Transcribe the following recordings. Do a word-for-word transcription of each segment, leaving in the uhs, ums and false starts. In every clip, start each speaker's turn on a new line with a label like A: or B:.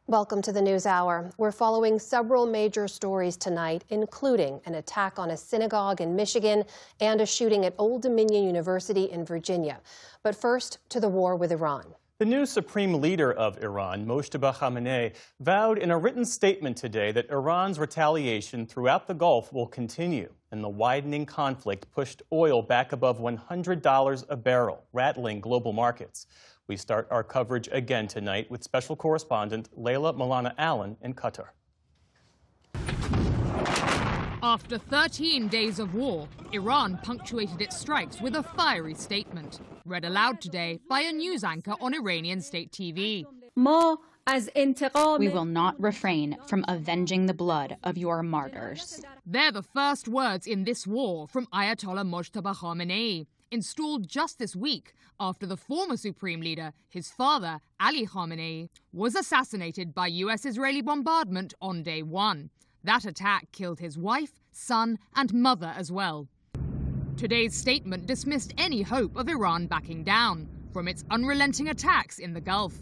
A: Welcome to the NewsHour. We're following several major stories tonight, including an attack on a synagogue in Michigan and a shooting at Old Dominion University in Virginia. But first, to the war with Iran.
B: The new supreme leader of Iran, Mojtaba Khamenei, vowed in a written statement today that Iran's retaliation throughout the Gulf will continue, and the widening conflict pushed oil back above one hundred dollars a barrel, rattling global markets. We start our coverage again tonight with special correspondent Leila Milana Allen in Qatar.
C: After thirteen days of war, Iran punctuated its strikes with a fiery statement, read aloud today by a news anchor on Iranian state T V.
D: We will not refrain from avenging the blood of your martyrs.
C: They're the first words in this war from Ayatollah Mojtaba Khamenei, installed just this week after the former supreme leader, his father, Ali Khamenei, was assassinated by U S-Israeli bombardment on day one. That attack killed his wife, son, and mother as well. Today's statement dismissed any hope of Iran backing down from its unrelenting attacks in the Gulf.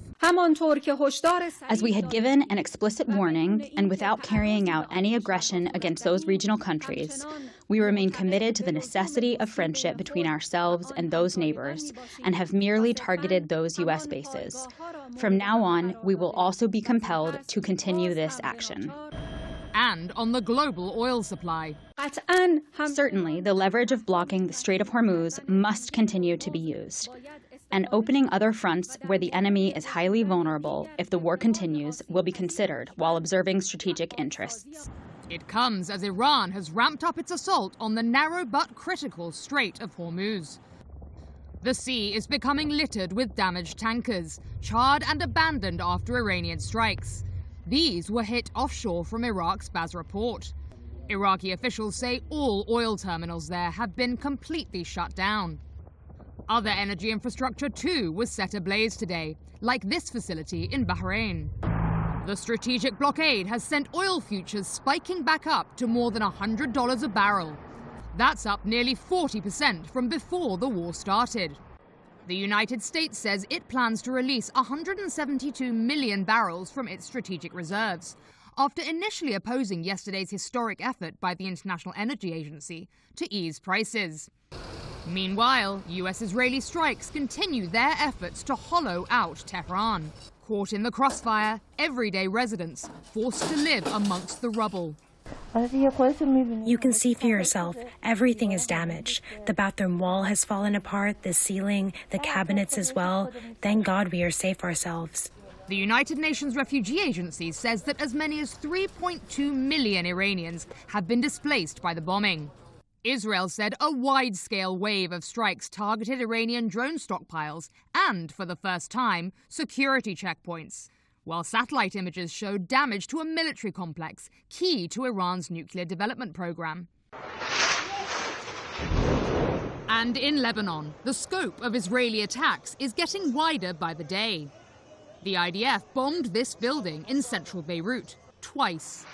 D: As we had given an explicit warning, and without carrying out any aggression against those regional countries, we remain committed to the necessity of friendship between ourselves and those neighbors, and have merely targeted those U S bases. From now on, we will also be compelled to continue this action.
C: And on the global oil supply.
D: Certainly, the leverage of blocking the Strait of Hormuz must continue to be used. And opening other fronts where the enemy is highly vulnerable if the war continues will be considered while observing strategic interests.
C: It comes as Iran has ramped up its assault on the narrow but critical Strait of Hormuz. The sea is becoming littered with damaged tankers, charred and abandoned after Iranian strikes. These were hit offshore from Iraq's Basra port. Iraqi officials say all oil terminals there have been completely shut down. Other energy infrastructure, too, was set ablaze today, like this facility in Bahrain. The strategic blockade has sent oil futures spiking back up to more than one hundred dollars a barrel. That's up nearly forty percent from before the war started. The United States says it plans to release one hundred seventy-two million barrels from its strategic reserves, after initially opposing yesterday's historic effort by the International Energy Agency to ease prices. Meanwhile, U S-Israeli strikes continue their efforts to hollow out Tehran. Caught in the crossfire, everyday residents forced to live amongst the rubble.
E: You can see for yourself, everything is damaged. The bathroom wall has fallen apart, the ceiling, the cabinets as well. Thank God we are safe ourselves.
C: The United Nations Refugee Agency says that as many as three point two million Iranians have been displaced by the bombing. Israel said a wide-scale wave of strikes targeted Iranian drone stockpiles and, for the first time, security checkpoints, while satellite images showed damage to a military complex key to Iran's nuclear development program. And in Lebanon, the scope of Israeli attacks is getting wider by the day. The I D F bombed this building in central Beirut twice.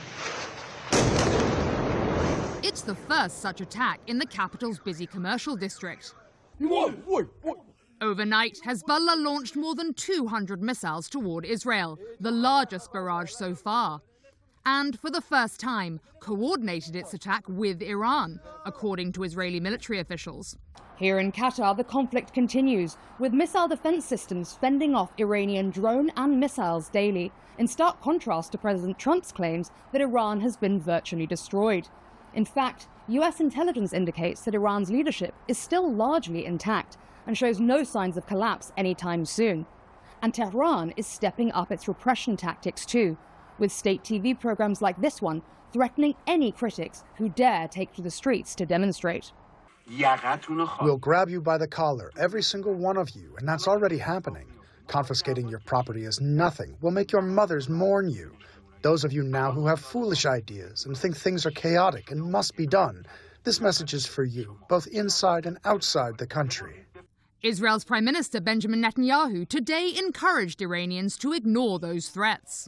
C: It's the first such attack in the capital's busy commercial district. Overnight, Hezbollah launched more than two hundred missiles toward Israel, the largest barrage so far. And for the first time, coordinated its attack with Iran, according to Israeli military officials. Here in Qatar, the conflict continues, with missile defense systems fending off Iranian drone and missiles daily, in stark contrast to President Trump's claims that Iran has been virtually destroyed. In fact, U S intelligence indicates that Iran's leadership is still largely intact and shows no signs of collapse anytime soon. And Tehran is stepping up its repression tactics too, with state T V programs like this one threatening any critics who dare take to the streets to demonstrate.
F: We'll grab you by the collar, every single one of you, and that's already happening. Confiscating your property is nothing. We'll make your mothers mourn you. Those of you now who have foolish ideas and think things are chaotic and must be done, this message is for you, both inside and outside the country.
C: Israel's Prime Minister Benjamin Netanyahu today encouraged Iranians to ignore those threats.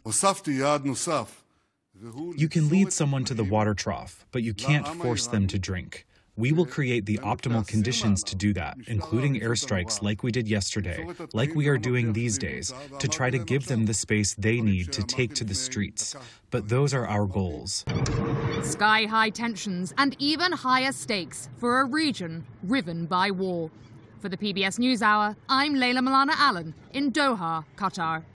G: You can lead someone to the water trough, but you can't force them to drink. We will create the optimal conditions to do that, including airstrikes like we did yesterday, like we are doing these days, to try to give them the space they need to take to the streets. But those are our goals.
C: Sky-high tensions and even higher stakes for a region riven by war. For the P B S NewsHour, I'm Layla Milana Allen in Doha, Qatar.